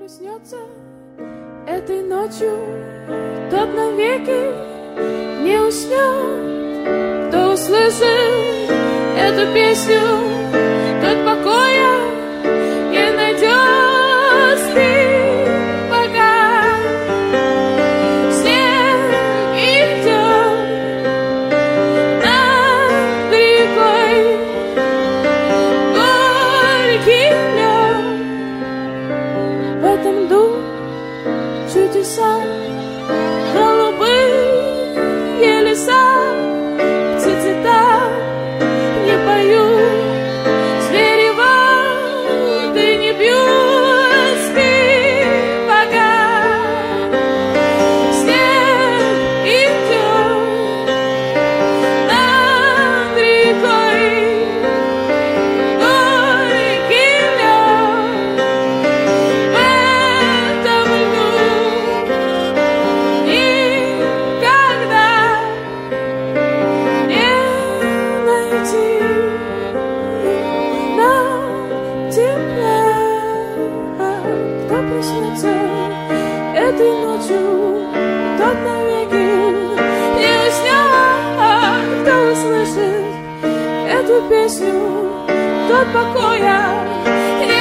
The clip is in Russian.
проснется этой ночью, тот навеки не уснет. Кто услышит эту песню, тот покоя не найдет с ним, пока снег идет над рекой, горький лед. В этом дум чудеса, голубые леса, птицы там не поют, звери воды не пьют, спи, пока снег идет над рекой, горький лед. В этом льду никогда не найти нам тепла. Кто проснется этой ночью, тот навеки не уснет. Кто услышит эту песню, тот покоя не